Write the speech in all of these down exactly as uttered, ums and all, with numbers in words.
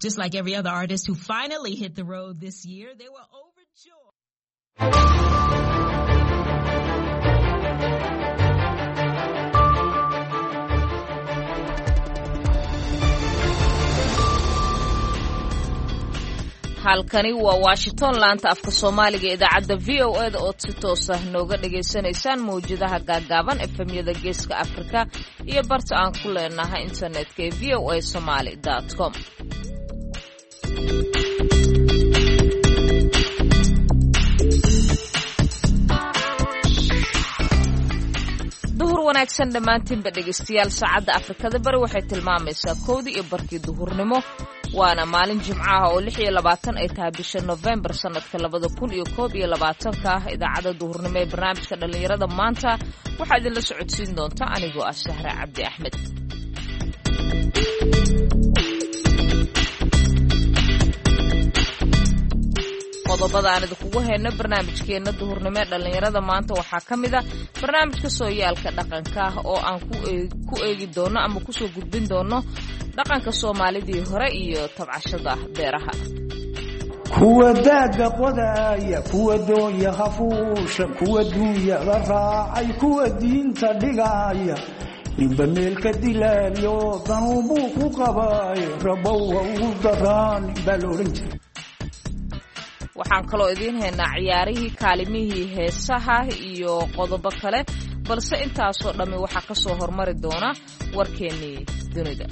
Just like every other artist who finally hit the road this year, they were overjoyed. halkani waa Washington laanta afka Soomaaliga idaacada V O A da oo si toos ah nooga dhageysanaysaan mawjadaha gaagaaban F M-yada Geeska Afrika iyo barta aan ku leenahay internetka ee v o a somali dot com. duhur wanaagsan dhamaantiinba dhageystayaal saacada Afrikada bari waxay tilmaamaysaa kowdii iyo barkii duhurnimo waana maalin jimco ah oo lix iyo labaatan ay tahay bisha November sanadka labada kun iyo koob iyo labaatan-ka idaacada duhurnimo ee barnaamijka dhalinyarada maanta waxa idin la socodsiin doonta anigoo ah Sahra Cabdi Axmed. qodobada aan idinku hayno barnaamijkeena duhurnimo ee dhalinyarada maanta waxaa ka mid ah barnaamijka sooyaalka dhaqanka oo aan ku eegi doono ama ku soo gudbin doono dhaqanka Soomaalidii hore iyo tabcashada beeraha. kuwa daaga qodaya kuwa doonya hafuusha kuwa duunya raacay kuwa diinta dhigaya ninba meelka dilaaliyo danuubu ku qabay rabow ugu daraan baloorin waxaan kaloo idiin haynaa ciyaarihii kaalimihii heesaha iyo qodobo kale balse intaasoo dhammi waxaa ka soo hormari doona warkeennii dunida.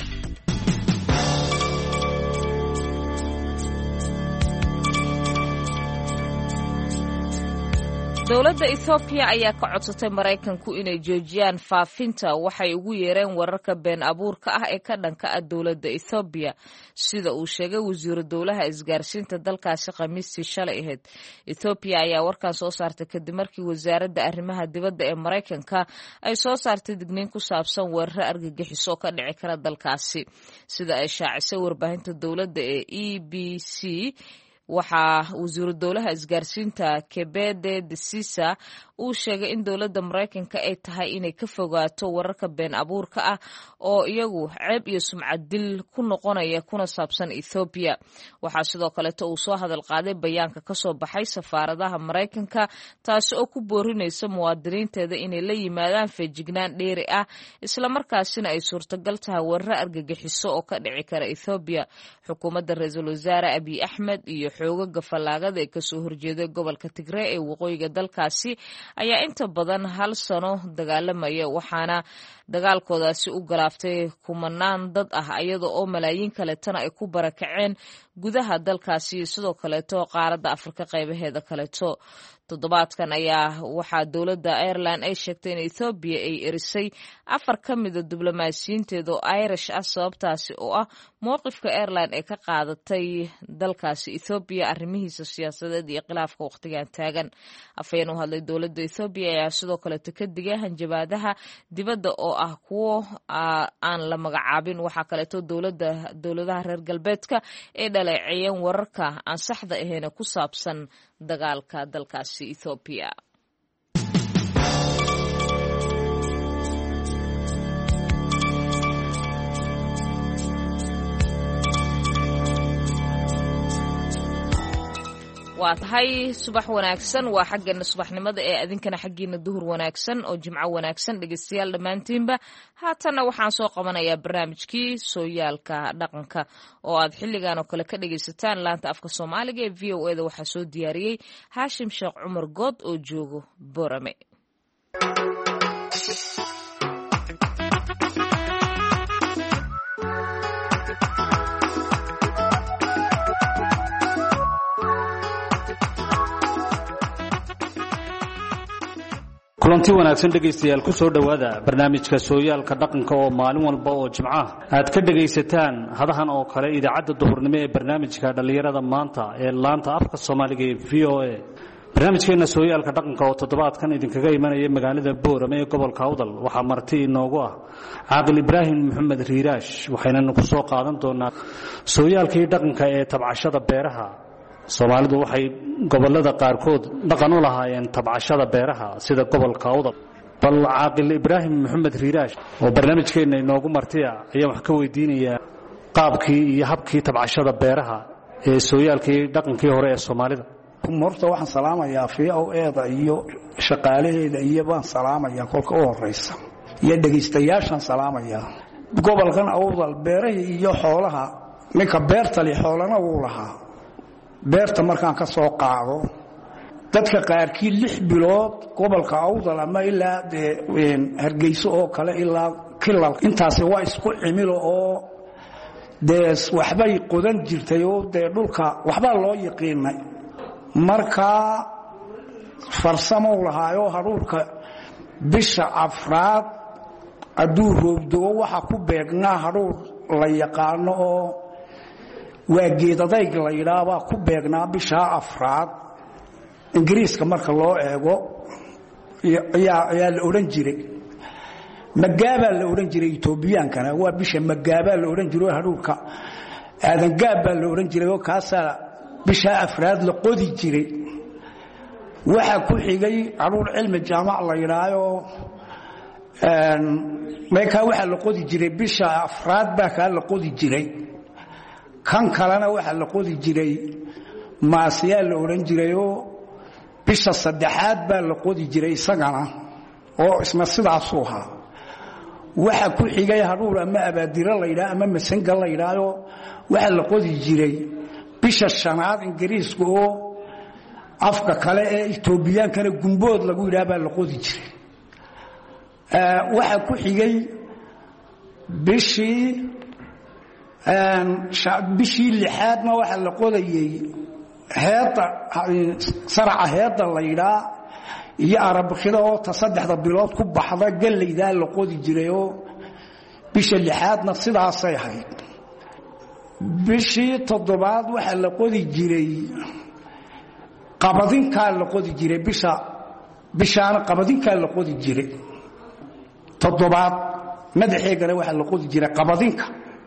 dowladda Ethiopia ayaa ka codsatay Mareykanku inay joojiyaan faafinta waxay ugu yeereen wararka been abuurka ah ee ka dhanka ah dowladda Ethiopia sida uu sheegay wasiirka dowlaha isgaarsiinta dalkaasi Khamiistii shalay ahayd. Ethiopia ayaa warkan soo saartay kadib markii wasaaradda arrimaha dibadda ee Mareykanka ay soo saartay digniin ku saabsan weerar argagixiso ka dhici kara dalkaasi sida ay shaacisay warbaahinta dowladda ee E B C. waxaa wasiirka dowlaha isgaarsiinta Kebede Desisa uu sheegay in dowladda Mareykanka ay tahay inay ka fogaato wararka been abuurka ah oo iyagu ceeb iyo sumcad dil ku noqonaya kuna saabsan Ethiopia. waxaa sidoo kale uu soo hadal qaaday bayaanka ka soo baxay safaaradaha Mareykanka taasi oo ku boorinaysa muwaadiniinteeda inay la yimaadaan feejignaan dheeri ah isla markaasina ay suurtagal tahay warar argagixiso oo ka dhici kara Ethiopia. xukuumadda ra'iisul wasaare Abiy Ahmed iyo xoogaga fallaagada ee kasoo horjeeday gobolka Tigray ee waqooyiga dalkaasi ayaa inta badan hal sano dagaalamaya waxaana dagaalkoodaasi u galaaftay kumanaan dad ah iyada oo malaayiin kale tan ay ku barakaceen gudaha dalkaasi sidoo kale qaaradda Afrika qaybaheeda kale. toddobaadkan ayaa waxaa dowladda Ireland ay sheegtay in Ethiopia ay erisay afar ka mid ah diblomaasiyiinteeda oo Irish ah sababtaasi oo ah mowqifka Ireland ee ka qaadatay dalkaasi Ethiopia arrimihiisa siyaasadeed iyo khilaafka waqtigan taagan. afayeen u hadlay dowladda Ethiopia ayaa sidoo kale ka digay hanjabaadaha dibadda oo ah kuwo aan la magacaabin. waxaa kale oo dowladda dowladaha reer galbeedka ee dhaleeceeyeen wararka aan saxda ahayn ku saabsan dagaalka dalkaasi Ethiopia. waa tahay subax wanaagsan waa xaggeena subaxnimada ee adinkana xaggeena duhur wanaagsan oo jimco wanaagsan dhageystayaal dhammaantiinba. haatana waxaan soo qabanayaa barnaamijkii sooyaalka dhaqanka oo aad xilligan oo kale ka dhageysataan laanta afka Soomaaliga ee V O A da waxaa soo diyaariyey Haashim Sheekh Cumar Good oo joogo Borame. kulanti wanaagsan dhageystayaal ku soo dhawaada barnaamijka sooyaalka dhaqanka oo maalin walba oo jimco aad ka dhageysataan hadahan oo kale idaacada duhurnimo ee barnaamijka dhalinyarada maanta ee laanta afka Soomaaliga ee V O A. barnaamijkeena sooyaalka dhaqanka oo toddobaadkan idinkaga imanaya magaalada Boorame ee gobolka Awdal waxaa marti inoogu ah Caaqil Ibraahim Maxamed Riiraash. waxayna ku soo qaadan doonaa sooyaalkii dhaqanka ee tabcashada beeraha. Soomaalidu waxay gobolada qaarkood dhaqan u lahaayeen tabcashada beeraha sida gobolka Awdal. bal Caaqil Ibraahim Maxamed Riiraash oo barnaamijkeena inoogu martiya ayaa wax ka weydiinaya qaabkii iyo habkii tabcashada beeraha ee sooyaalkii dhaqankii hore ee Soomaalida horta waxaan salaamayaa V O A-da iyo shaqaalaheeda iyo baan salaamayaa kolka u horeysa iyo dhageystayaashan salaamayaa gobolkan awdal beeraha iyo xoolaha ninka beerta leh xoolana uu lahaa beerta markaan ka soo qaado dadka qaarkii lix bilood gobolka awdal ama ilaa Hargeysa oo kale ilaa kilal intaasi waa isku cimilo oo dees waxbay qodan jirtay oo de dhulka waxba loo yaqiinay marka farsamo lahaayo haruurka bisha afraad aduu roobdo waxa ku beegnaa haruur la yaqaano oo waa geedadayg la yiraahdo ku beegnaa bisha afraad ingiriiska marka loo eego ayaa ayaa la oran jiray magaaba la oran jiray Itoobiyankana waa bisha magaaba la oran jiray haruurka aadan gaaba la oran jiray oo kaasa bisha afraad la qodi jiray waxa ku xigay haruur cilmi jaamac la yiraahdo een meeka waxa la qodi jiray bisha afraad baa ka la qodi jiray kan kalena waxa la qodi jiray maasiya la oran jiray oo bisha saddexaad baa la qodi jiray isagana oo isna sidaas u ahaa waxa ku xigay haruur ama abaadira la yiraahdo ama masangal la yiraahdo waxa la qodi jiray bisha shanaad ingiriisku oo afka kale ee Itoobiyankana gumbood lagu yiraahdo la qodi jiray ee waxa ku xigay bishii een bishii lixaadna waxa la qodayay heeda sarca heeda la yiraahdo iyo arabkida oo tasaddexda bilood ku baxda galeyda la qodi jiray oo bisha lixaadna sidaas ay ahayd bishii toddobaad waxa la qodi jiray qabadinka la qodi jiray bisha bishaan qabadinka la qodi jiray toddobaad madaxeegana waxa la qodi jiray qabadinka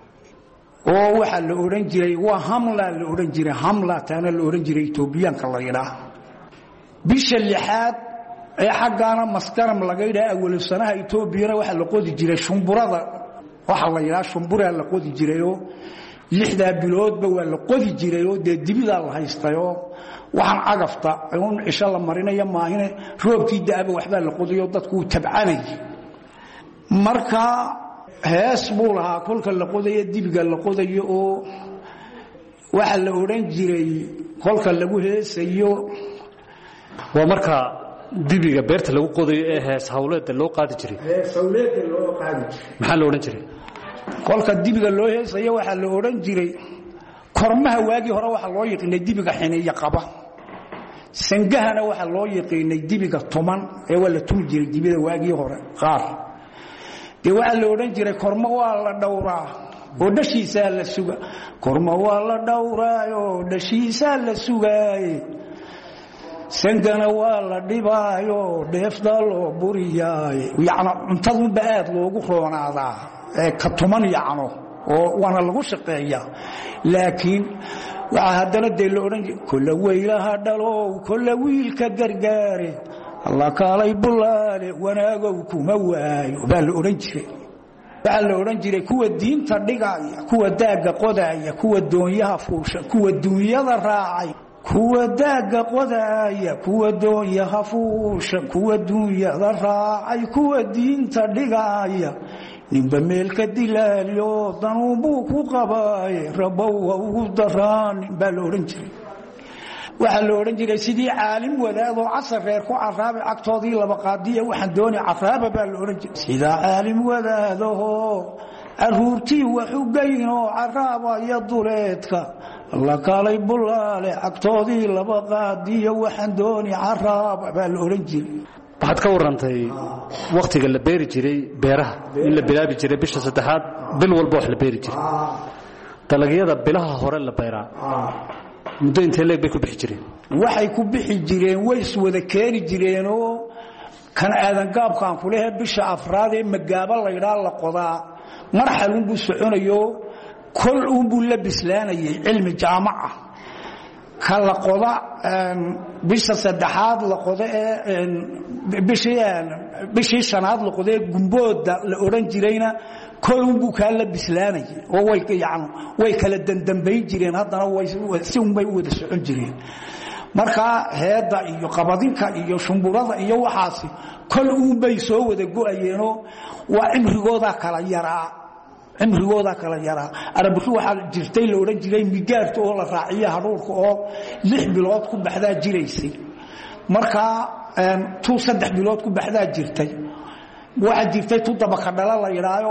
oo waxa la oran jiray waa hamla la oran jiray hamla taana la oran jiray Itoobiyaanka la yiraahdo bisha lixaad ee xaqana maskaram laga yiraahdo awal sanaha Itoobiyana waxa la qodi jiray shumburada waxa la yiraahdo shumbura la qodi jiray oo lixda biloodba waa la qodi jiray oo dibida la haystayo waxaan cagafta ayuu isha la marinayo maahine roobkii daaba waxba la qodiyo dadku tabcanay marka hees buu lahaa kulka la qodayo dibiga la qodayo oo waxa la oran jiray kolka lagu heesayo waa marka dibiga beerta lagu qodayo ee hees hawleed loo qaadi jiray hees hawleed loo qaadi jiray maxaa la oran jiray kolka dibiga loo heesayo waxa la oran jiray kormaha waagi hore waxa loo yaqaanay dibiga xineeya qaba sangahana waxa loo yaqaanay dibiga tuman ee wala tum jiray dibida waagi hore qaar ee waxa la oran jiray korma waa la dhawraa oo dhashiisa la suga korma waa la dhawraa oo dhashiisa la sugaay sangana waa la dhibaayo dheefda loo buriyay yaana untadu baad loogu roonaadaa ee ka tuman yaano oo wana lagu shaqeeyaa laakiin waxa hadana de la oran kula weylaha dhalo kula wiilka gargaare Allah kaalay bulaale wanaagow kuma waayo baa la oran jiray baa la oran jiray kuwa diinta dhigaya kuwa daaga qodaya kuwa doonyaha fuusha kuwa dunyada raacay kuwa daaga qodaya kuwa doonyaha fuusha kuwa dunyada raacay kuwa diinta dhigaya ninba meelka dilaaliyo danuubu ku qabay rabow ugu daraan baa la oran jiray waxa la oran jiray sidii caalim wadaado casar reer ku caraabay agtoodii laba qaadiye waxaan doonay caraaba baa la oran jiray sida caalim wadaado aruurtii wuxuu geyno caraaba iyo duleedka Allah kaalay bulaale agtoodii laba qaadiye waxaan doonay caraaba baa la oran jiray waxaad ka warantay waqtiga la beeri jiray beeraha in la bilaabi jiray bisha saddexaad bil walba wax la beeri jiray dalagyada bilaha hore la beeraa muddo intee leeg bay ku bixi jireen waxay ku bixi jireen way is wada keeni jireen oo kan aadan gaabkaan ku leeyahay bisha afraad ee magaaba la yiraahdo la qodaa marxalun buu soconayo kol uu buu la bislaanayay cilmi jaamaca kala qoda bisha saddexaad la qoda ee bishii bishii shanaad la qoda gumbooda la oran jirayna kolumbu kala bislaanay oo way yaacno way kala dandambay jireen haddana way si un bay u wada socon jireen marka heeda iyo qabadinka iyo shumburada iyo waxaasi kol uun bay soo wada go'ayeeno waa imrigooda kala yaraa imrigooda kala yaraa arabku waxa jirtay la oran jiray migaarto oo la raaciyo haruurka oo lix bilood ku baxdaa jiraysay marka tu saddex bilood ku baxdaa jirtay waxa jirtay tu dabaka dhala la yiraayo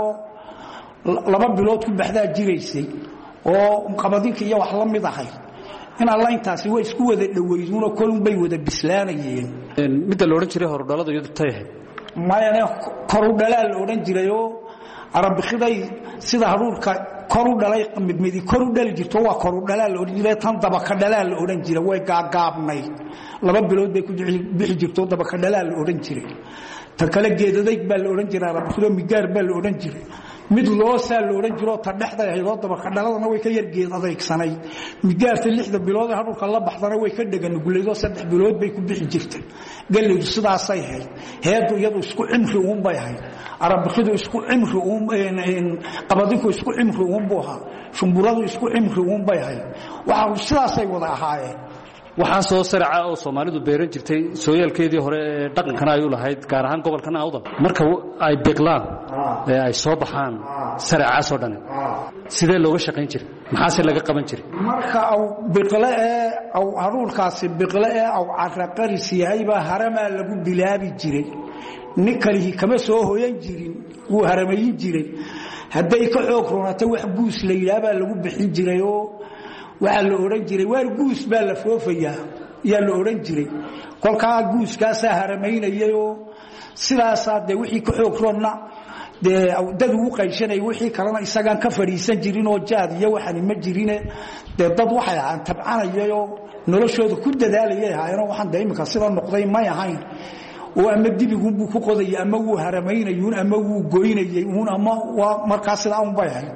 laba bilood ku baxdaa jiraysay oo qabadinka iyo wax la mid ahay in alla intaasi way isku wada dhaweeyuuna kolun bay wada bislaanayeen mid la oran jiray hordhalada iyo tayahay maayane koru dhalaal oran jirayo arabkiday sida haruurka koru dhalay mid mid koru dhal jirto waa koru dhalaal oran jiray tan dabaka dhalaal oran jiray way gaagaabnay laba bilood bay ku bixi jirto dabaka dhalaal oran jiray tan kala geedaday baa la oran jiray arabkido migaar baa la oran jiray mid loo saal oran jiro ta dhaxda ahayd dabaka dhaladana way ka yar geed adeegsanay migaarta lixda bilood haruurka la baxdana way ka dhagan guleedo saddex bilood bay ku bixi jirtay galay sidaas ay ahayd heedu iyadu isku cimri uun bay ahayd arabkidu isku cimri uun in qabadinku isku cimri uun buu ahaa shumburadu isku cimri uun bay ahayd waxa sidaas ay wada ahaayeen waxaa soo sarca oo Soomaalidu beeran jirtay sooyaalkeedii hore ee dhaqankan ay u lahayd gaar ahaan gobolkan Awdal marka ay biqlaan ee ay soo baxaan sarca soo dhan sidee looga shaqeyn jiray maxaa laga qaban jiray marka aw biqla ee aw haruurkaasi biqla ee aw caraqaris yahay ba harama lagu bilaabi jiray ninkalihi kama soo hooyan jirin uu haramayn jiray haday ka xoog roonatay wax guus la yiraahdo lagu bixin jiray oo waxa la oran jiray waar guus baa la foofaya yaa la oran jiray kolka guuskaas haramaynayay sidaas aad wixii ka xoog roonna de dad uu qayshanay wixii kalena isagaan ka fariisan jirin oo jaad iyo waxan ma jirine de dad waxay aan tabcanayay oo noloshooda ku dadaalayay haayeen waxan deemka sida noqday ma yahayn oo ama dibigu buu ku qoday ama uu haramaynayay ama uu gooynayay ama markaas sida aan bayahay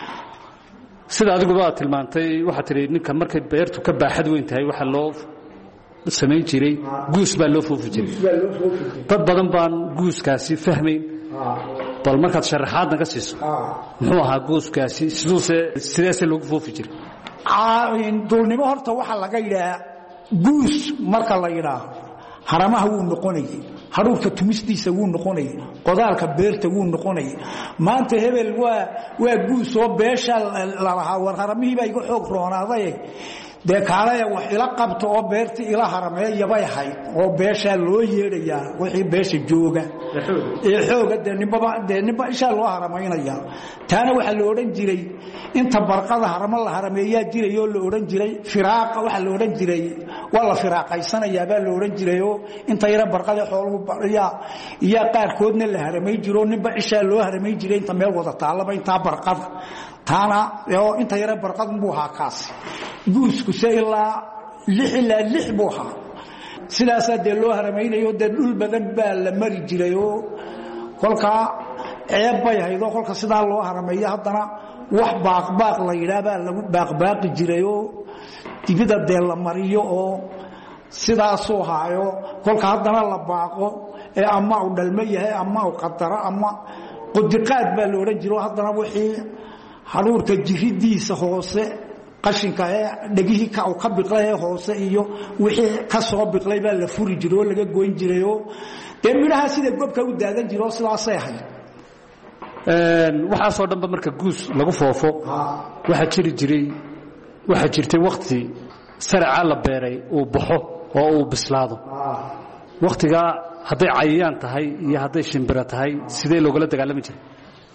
sida adigu baa tilmaantay waxa tiri ninka markay beertu ka baaxad weyn tahay waxa loo sameyn jiray guus baa loo foofi jiray dad badan baan guuskaasi fahmayn bal markaad sharaxaadna ka siiso muxuu ahaa guuskaasi siduuse sidaasee loogu foofi jiray duulnimo horta waxa laga yidhaa guus marka la yidhaa haramaha wuu noqonayay haruurka tumistiisa wuu noqonayay qodaalka beerta wuu noqonayay maanta hebel waa waa guus oo beesha la lahaa war haramihii bay iga xoog roonaaday de kaalaya wax ila qabto oo beerta ila harameeyo bay ahayd oo beesha loo yeedhayaa wixii beesha jooga ee xooga de nibaba de niba isha loo harameynaya taana waxa la oran jiray inta barqada harama la harameeyaa jiray oo la oran jiray firaaqa waxa la oran jiray wala firaaqaysanaya baa la oran jiray oo inta yara barqada xooluhu bariya iyo qaar koodna la haramay jiro niba isha loo haramay jiray inta meel wada taalaba inta barqada taana oo inta yara barqad buu haa kaas guusku seela lix ila lix buuha sidaas de loo haramaynayo de dhul badan baa la mari jiray oo kolka ceeb bay haydo kolka sidaa loo harameeyo haddana wax baaq baaq la yiraahdo lagu baaq baaqi jiray oo dibida de la mariyo oo sidaas oo haayo kolka haddana la baaqo ee ama uu dhalmo yahay ama uu qadara ama qodiqaad baa la oran jiray haddana wixii haruurka jiridiisa hoose qashinka ee dhagihi ka uu ka biqlay hoose iyo wixii ka soo biqlay baa la furi jiro laga goyn jiray oo deeminaha sida gobka u daadan jiro sidaas ay ahayd een waxa soo dhanba marka guus lagu foofo waxa jiri jiray waxa jirtay waqti sarca la beeray oo baxo oo uu bislaado waqtiga haday cayayaan tahay iyo haday shimbira tahay sidee looga dagaalami jiray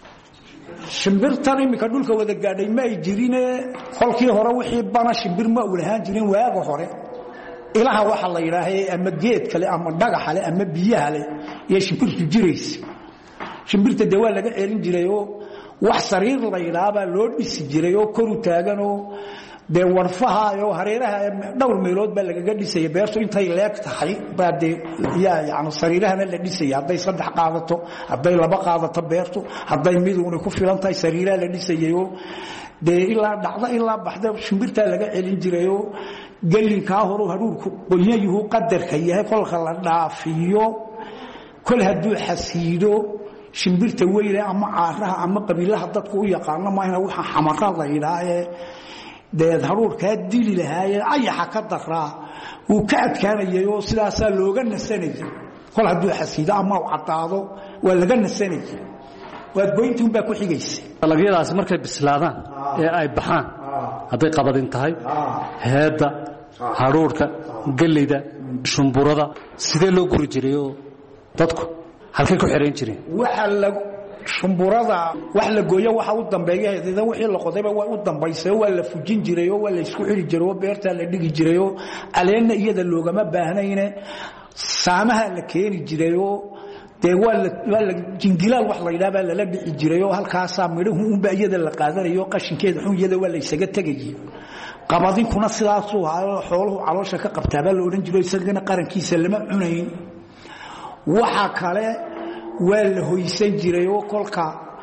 shimbirtan imika dhulka wada gaadhay ma ay jirine qolkii hore wixii bana shimbir ma u lahaan jirin waaga hore ilaha waxa la yiraahay ama geed kale ama dhagax kale ama biyaha leh iyo shimbirtu jirays shimbirta de waa laga celin jiray oo wax sariir la yiraahdo loo dhisi jiray oo kor u taagan oo de warfaha iyo hareeraha dhowr meelood baa laga dhisay beertu intay leeg tahay baade yaa yaani sariirahana la dhisay haday saddex qaadato haday laba qaadato beertu haday mid uu ku filan tahay sariiraha la dhisayo de ilaa dhacda ilaa baxda shimbirta laga celin jiray oo gelinkaa horu haruurku qoyayuhu qadarka yahay kolka la dhaafiyo kol hadduu xasiido shimbirta weyne ama caaraha ama qabiilaha dadku u yaqaano maayna waxa xamara la yidhaahdee deed haruurkaa dili lahaayee ayaxa ka daraa wuu ka adkaanayay oo sidaasaa looga nasanayay kol hadduu xasiido ama u caddaado waa laga nasanayay waad goyntuun baa ku xigaysa dalagyadaasi markay bislaadaan ee ay baxaan hadday qabadin tahay heedda haruurka galleyda shumburada sidee loo guri jiray oo dadku halkay ku xirayn jireen waxa la shumburada wax la gooyo waxa u dambeeya idin wixii la qodayba waa u dambaysay waa la fujin jiray oo waa la isku xiri jiray oo beerta la dhigi jiray oo aleena iyada loogama baahnayne saamaha la keeni jiray oo de waa la jingilaal wax la yidhaahdaa lala dhici jiray oo halkaasaa midhuhu unba iyada la qaadanayo qashinkeeda xun iyada waa la isaga tegayay qabadinkuna sidaasuu ahaa xooluhu caloosha ka qabtaabaa la odhan jiray isagana qarankiisa lama cunayn waxa kale waa la hoysan jiray oo kolka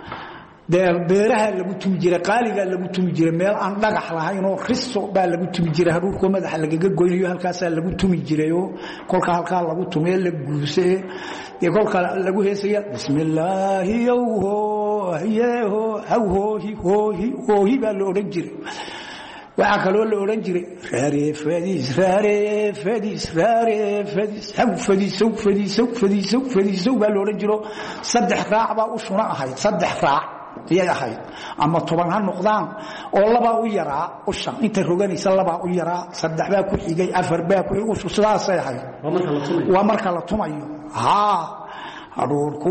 beeraha lagu tumi jiray qaaligaa lagu tumi jiray meel aan dhagax lahayn oo riso baa lagu tumi jiray haruurkoo madaxa lagaga goynayo halkaasaa lagu tumi jiray oo kolka halkaa lagu tumee la guusee dee kolka lagu heesaya bismillaahi yowho yeho hawhoohi hoohi hoohi baa la odhan jiray waxaa kaloo la odhan jiray raarefadiis raarefadiis raarefadiis haw fadiisow fadiisow fadiisow fadiisow baa la odhan jiro saddex raac baa u shuna ahayd saddex raac ayay ahayd ama toban ha noqdaan oo labaa u yaraa usha inta roganaysa labaa u yaraa saddex baa ku xigay afar baa ku ushu sidaasay ahayd waa marka la tumayo haa haruurku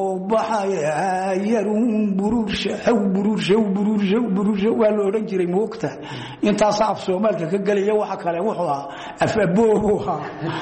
baxaya yarun burursha haw burursha burursha burursha waa la odhan jiray moogta intaas af Soomaalka ka galaya waxa kale wuxuu ahaa af abooha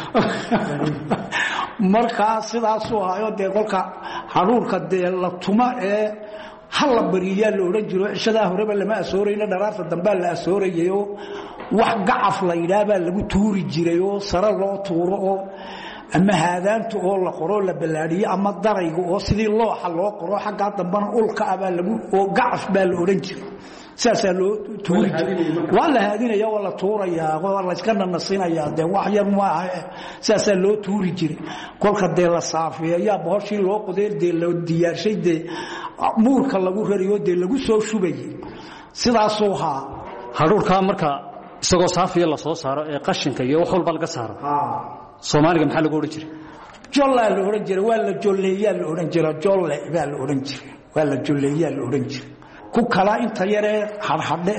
marka sidaas oo ayo de qolka haruurka de la tuma ee hal bariyaa la odhan jiro cishada horeba lama asoorayna dharaarta dambe la asoorayo wax gacaf la yiraahdaa lagu tuuri jiray oo sare loo tuuro oo ama haadaantu oo la qoro la balaadiyo ama darayga oo sidii looxa loo qoro xagga dambana ulka aba lagu oo gacaf baa la oran jiray saasa loo tuuri wala haadinaya wala tuuraya oo la iska nasinaya de wax yar ma aha saasa loo tuuri jiray kolka de la saafiya booshi loo qodeer de loo diyaarshay de muurka lagu rariyo de lagu soo shubay sidaas oo ha haruurka marka isagoo saafiya la soo saaro ee qashinka iyo wax walba laga saaro Soomaaliga maxaa lagu oran jiray jolla la oran jiray waa la jolleeyaa la oran jiray jolle baa la oran jiray waa la jolleeyaa la oran jiray ku kala inta yare hadhadhe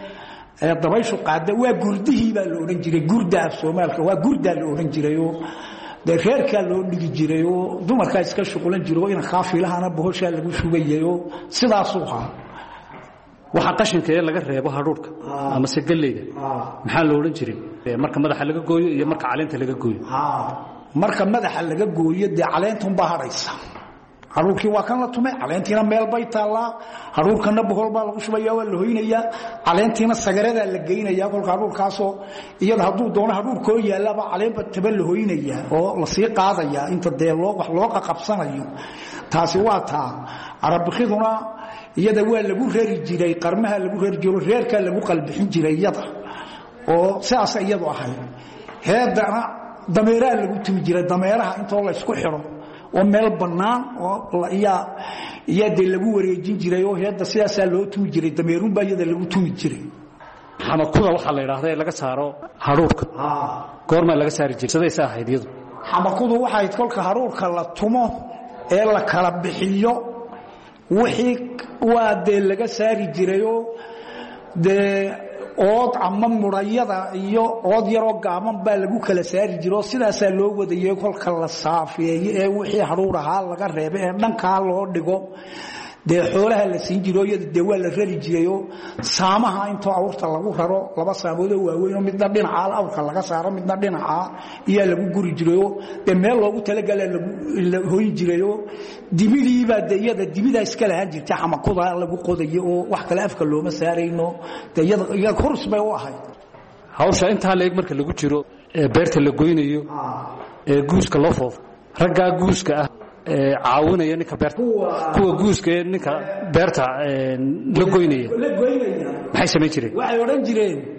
ee dabayshu qaada waa gurdihii baa la oran jiray gurda af Soomaalka waa gurda la oran jiray oo de reerka loo dhigi jiray oo dumarka iska shuqulan jiray in khaafilahaana bohosha lagu shubayo sidaas oo ha waxa qashinka ee laga reebo haruurka ama se galeyda maxaa loo oran jiray marka madaxa laga gooyo iyo marka caleenta laga gooyo marka madaxa laga gooyo de caleentum baa haraysa haruurkii waa kan la tumay caleentiina meel bay taala haruurkana bohol baa lagu shubaya waa la hoynaya caleentiina sagarada la geynaya kolka haruurkaasoo iyada haduu doono haruurkoo yaalaba caleenba taba la hoynaya oo la sii qaadaya inta de loo wax loo qabsanayo taasi waa taa arabkhiduna iyada waa lagu reeri jiray qarmaha lagu reeri jiro reerka lagu qalbixin jiray iyada oo sidaas iyadu ahay heedana dameeraha lagu tumi jiray dameeraha inta la isku xiro oo meel banaan oo iya iyada lagu wareejin jiray oo heedda sidaas loo tumi jiray dameerun baa iyada lagu tumi jiray xamakuda waxa la yiraahdaa laga saaro haruurka goorma laga saari jiray sidaysa ahayd iyadu xamakudu waxay kolka haruurka la tumo ee la kala bixiyo wixii waa de laga saari jiray oo de ood ama murayada iyo ood yaro gaaban baa lagu kala saari jiro sidaas loo wadayay kolka la saafiyay ee wixii haruur ahaa laga reebay ee dhanka loo dhigo de xoolaha la siin jiro iyada de waa la rari jiray oo saamaha inta awrta lagu raro laba saamood oo waaweyn oo midna dhinaca awrka laga saaro midna dhinaca iyo lagu guri jiray de meel loogu talagalay lagu hooyin jiray oo dibidii baa de iyada dibida iska lahaan jirtay xamakuda lagu qodayo oo wax kale afka looma saarayno de iyada iyaga kurs bay u ahayd hawsha inta leeg marka lagu jiro ee beerta la goynayo ee guuska loo foof ragga guuska ah ee caawinaya ninka beerta kuwa guuska ee ninka beerta la goynaya la goynaya maxay sameeyeen jireen waxay oran jireen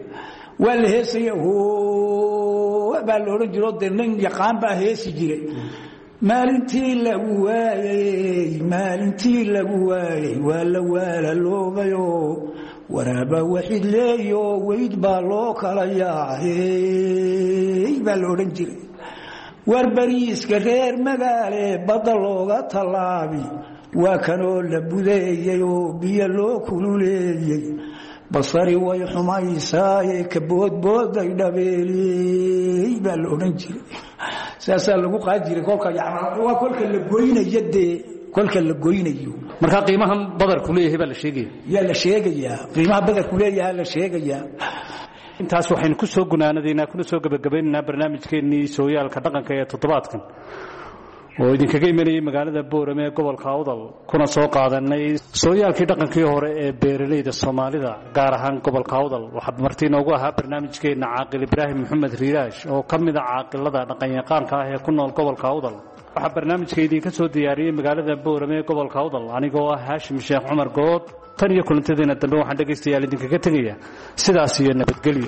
waa la heesaya baa la odhan jiro dee nin yaqaan baa heesi jiray maalintii lagu waayey maalintii lagu waayey waa la waalaaloobayo waraaba waxid leeyo weyd baa loo kala yaacay baa la odhan jiray war bariiska reer magaale badda looga tallaabi waa kanoo la budeeyey oo biyo loo kululeeyey basari way xumaysaaye ka boodbooday dhabeeliyey baa la odhan jiray saasaa lagu qaadi jiray kolka waa kolka la goynayo dee kolka la goynayo markaa qiimahan badarku leeyahay baa la sheegaya yaa la sheegayaa qiimaha badarku leeyahay la sheegayaa intaas waxaynu ku soo gunaanadaynaa kuna soo gabagabaynaynaa barnaamijkeennii sooyaalka dhaqanka ee toddobaadkan oo idinkaga imanayay magaalada boorame ee gobolka awdal kuna soo qaadanay sooyaalkii dhaqankii hore ee beeralayda soomaalida gaar ahaan gobolka awdal waxaa marti inoogu ahaa barnaamijkeenna caaqil ibraahim maxamed riiraash oo ka mid a caaqilada dhaqanyaqaanka ah ee ku nool gobolka awdal waxaa barnaamijka idinka soo diyaariyey magaalada boorame ee gobolka awdal anigoo ah haashim sheekh cumar good tan iyo kulantadeena dambe waxaan dhegaystayaal idinkaga tegaya sidaas iyo nabadgelyo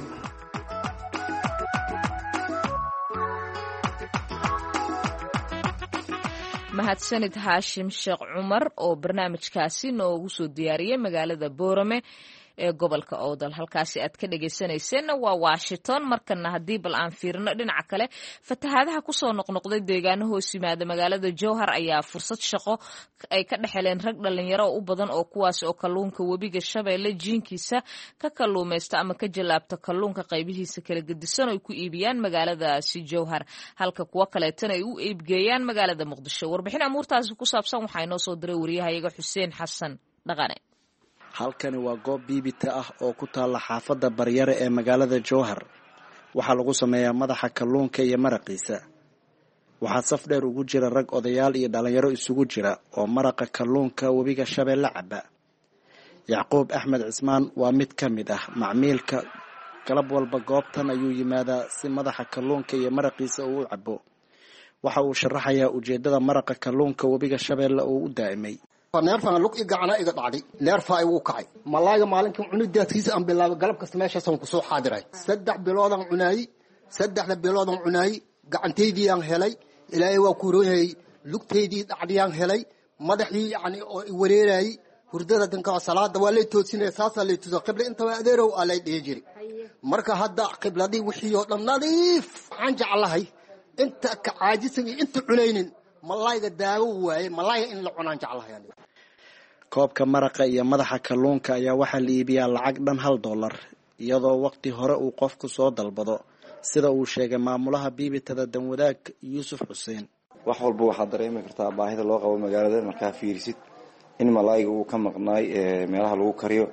mahadsanid haashim sheekh cumar oo barnaamijkaasi noogu soo diyaariyey magaalada boorame ee gobolka awdal halkaasi aad ka dhegaysanayseena waa washington markana haddii bal aan fiirino dhinaca kale fatahaadaha kusoo noqnoqday deegaano hoos yimaada magaalada jowhar ayaa fursad shaqo ay ka dhexeleen rag dhalinyaro oo u badan oo kuwaas oo kalluunka webiga shabeelle jiinkiisa ka kalluumaysta ama ka jalaabta kalluunka qaybihiisa kala gedisan oo ay ku iibiyaan magaaladaasi jowhar halka kuwo kaleetana ay u iibgeeyaan magaalada muqdisho warbixin amuurtaasi ku saabsan waxaa inoo soo diray wariyahayaga xuseen xasan dhaqane halkani waa goob biibita ah oo ku taalla xaafadda baryare ee magaalada jowhar waxaa lagu sameeyaa madaxa kalluunka iyo maraqiisa waxaa saf dheer ugu jira rag odayaal iyo dhallinyaro isugu jira oo maraqa kalluunka webiga shabeelle caba yacquub axmed cismaan waa mid ka mid ah macmiilka galab walba goobtan ayuu yimaadaa si madaxa kalluunka iyo maraqiisa uu u cabo waxa uu sharaxayaa ujeeddada maraqa kalluunka webiga shabeelle uu u daa'imay neerfana lug i gacana iga dhacday neerfaa igu kacay malaaga maalinkan cunidaadkiisa aan bilaabay galab kasta meeshaasaan kusoo xaadiray saddex biloodaan cunaayey saddexda biloodaan cunaayey gacantaydii aan helay ilaahay waa ku roonayay lugtaydii dhacdiyaan helay madaxii yani oo i wareerayay hurdada dankaa salaada waa lay toosinaya saasaa lay tusa qibla intaba adeerow aa lay dhihi jiri marka hadda qibladii wixii oo dhan nadiif waxaan jeclahay inta ka caajisan iyo inta cunaynin malaayga daawo waaye malaayga in la cunaan jeclahay koobka maraqa iyo madaxa kalluunka ayaa waxaa la iibiyaa lacag dhan hal dollar iyadoo waqti hore uu qofku soo dalbado sida uu sheegay maamulaha biibitada danwadaag yuusuf xuseen wax walba waxaad dareemi kartaa baahida loo qabo magaalada markaa fiirisid in malaayga uu ka maqnaay meelaha lagu kariyo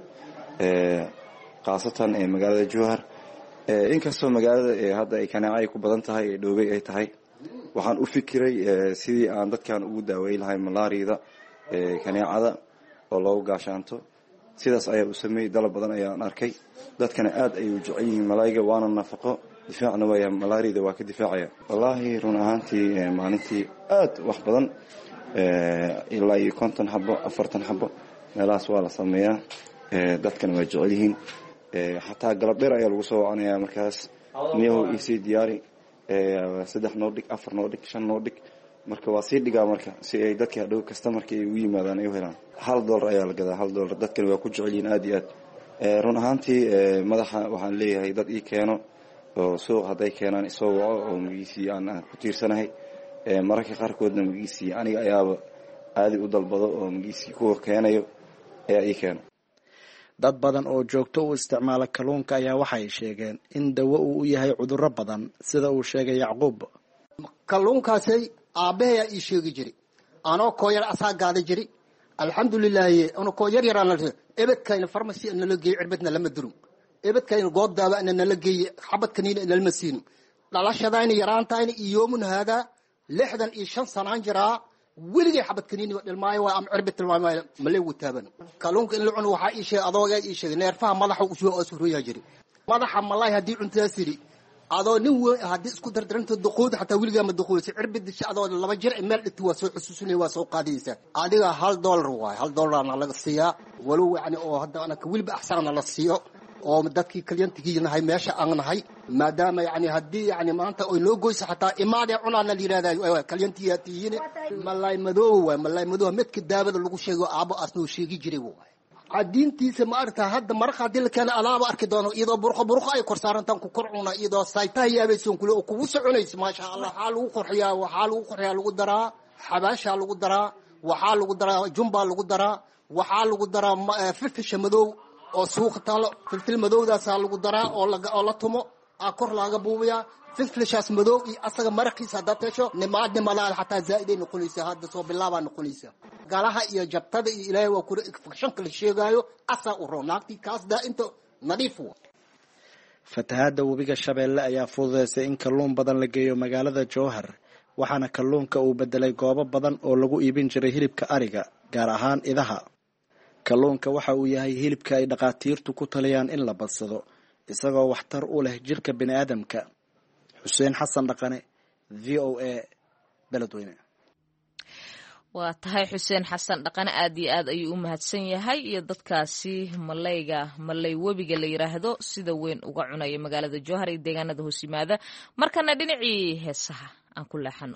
khaasatan ee magaalada jowhar inkastoo magaalada hadda ay kanaaco ay ku badan tahay ee dhoobey ay tahay waxaan u fikiray sidii aan dadkan ugu daaweyn lahay malaariyada kaneecada oo loogu gaashaanto sidaas ayaa u sameeyey dalab badan ayaan arkay dadkana aad ay u jecel yihiin malaayga waana nafaqo difaacna waaya malaariyada waa ka difaacaya wallaahi run ahaantii maalintii aad wax badan ilaa iyo konton xabo afartan xabo meelahaas waa la sameeyaa dadkana waa jecel yihiin xataa galab dheer ayaa lagu soo wacanayaa markaas niyahow isii diyaari saddex noo dhig afar noo dhig shan noo dhig marka waa sii dhigaa marka si ay dadka hadhow kasta marka ay ugu yimaadaan ay u helaan hal dollar ayaa la gadaa hal dollar dadkana waa ku jecel yihiin aad iyo aad run ahaantii madaxa waxaan leeyahay dad ii keeno oo suuq hadday keenaan isoo waco oo magiisii aan ku tiirsanahay mararka qaarkoodna magiisii aniga ayaaba aadi u dalbado oo magiisii kuwa keenayo ayaa ii keeno dad badan oo joogto u isticmaala kalluunka ayaa waxay sheegeen in dawo uu u yahay cudurro badan sida uu sheegay yacquub kalluunkaasay aabbahayaa ii sheegi jiri anoo koo yar asaa gaada jiri alxamdulilaahi anoo koo yar yaraan ebedkayna farmasi nala geeyo cirbadna lama durum ebedkayna goob daaba ana nala geeye xabadkaniina nalama siinin dhalashadayna yaraantayna iyoomun haadaa lixdan iyo shan sanaan jiraa weligay xabadkaniini dhilmaayo waa ama cirbad tilmaamaayo malee wutaaban kalluunka in la cuno waxaa ii sheegay adoogaa ii sheegay neerfaha madaxa usoo asuroyaa jiri madaxa malaay haddii cuntaas yidhi adoo nin weyn haddii isku dardaranta duquud xataa weligaa ma duquudsa cirbadisha adoo laba jir meel dhigta waa soo xusuusinaya waa soo qaadaysaa adiga hal dollar waaye hal dollarna laga siiyaa walow yani oo hadda anaka weliba axsanna la siiyo oo dadkii kliyantigiinahay meesha aan nahay maadaama yani haddii yani maanta oy noo goysa xataa imaadee cunaana la yidhahdaa kliyantiyaa tihiin malay madow waay malay madow midka daawada lagu sheego aabo asnuu sheegi jiray waay cadiintiisa ma aragtaa hadda marqa haddii la keena alaaba arki doono iyadoo burqo burqo ay kor saarantaan ku kor cuna iyadoo saytaha yaabaysoon kule oo kugu soconaysa maasha allah waxaa lagu qurxiyaa waxaa lagu qurxiyaa lagu daraa xabaashaa lagu daraa waxaa lagu daraa jumbaa lagu daraa waxaa lagu daraa filfisha madow oo suuqa taalo filfil madowdaasaa lagu daraa oo oo la tumo aa kor laaga buubiyaa filfishaas madow iyo asaga maraqiisa haddaad teesho nimaad nimalaal xataa zaa'iday noqonaysa hadda soo bilaabaa noqonaysa galaha iyo jabtada iyo ilaahay waa kula fakshanka la sheegaayo asaa u roon naagtii kaas daa inta nadiif wa fatahaadda webiga shabeelle ayaa fududeysay in kalluun badan la geeyo magaalada jowhar waxaana kalluunka uu bedelay goobo badan oo lagu iibin jiray hilibka ariga gaar ahaan idaha kalluunka waxa uu yahay hilibka ay dhakhaatiirtu ku taliyaan in la badsado isagoo waxtar u leh jirka bini aadamka xuseen xasan dhaqane v o a beledweyne waa tahay xuseen xasan dhaqane aad iyo aad ayuu u mahadsan yahay iyo dadkaasi malayga malay webiga la yiraahdo sida weyn uga cunaya magaalada jowhar iyo deegaanada hoos yimaada markana dhinacii heesaha aan ku leexano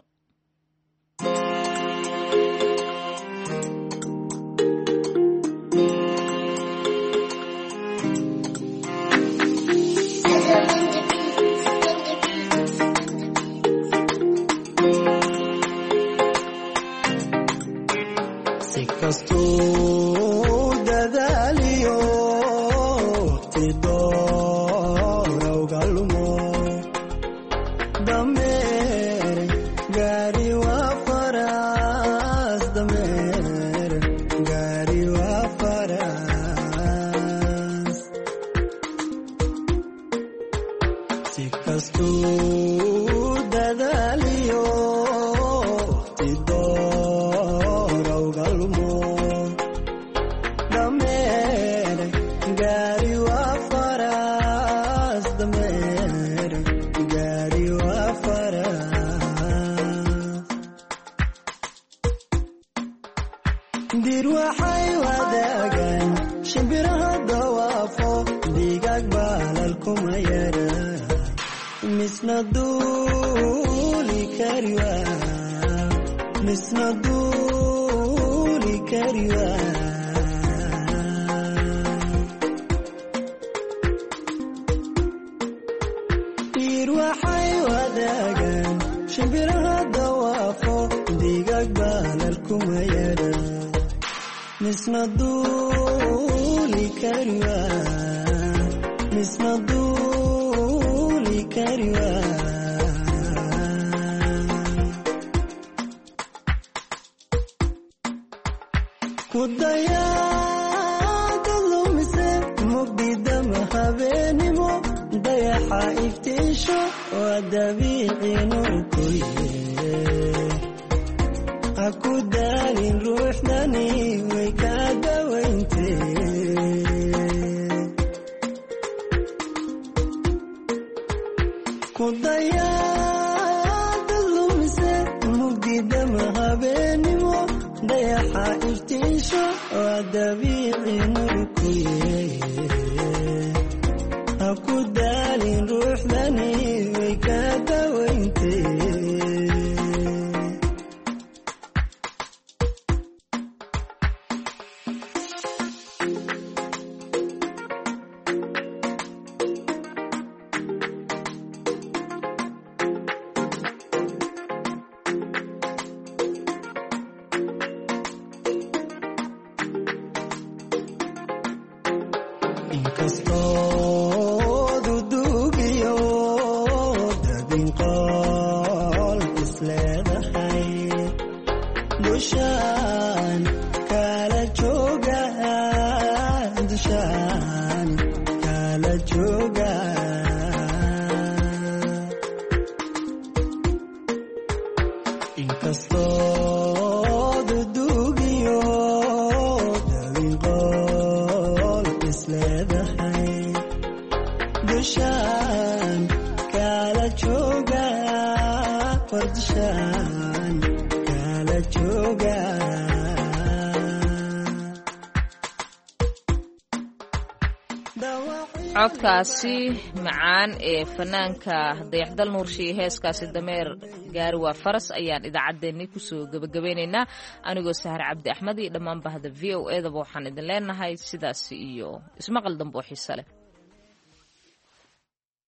codkaasi macaan ee fanaanka dayaxdal nuurshe iyo heeskaasi dameer gaari waa faras ayaan idaacaddeenni kusoo gebagabeynaynaa anigoo sahar cabdi axmed iyo dhammaan bahda v o edaba waxaan idin leenahay sidaas iyo ismaqal dambe oo xiise leh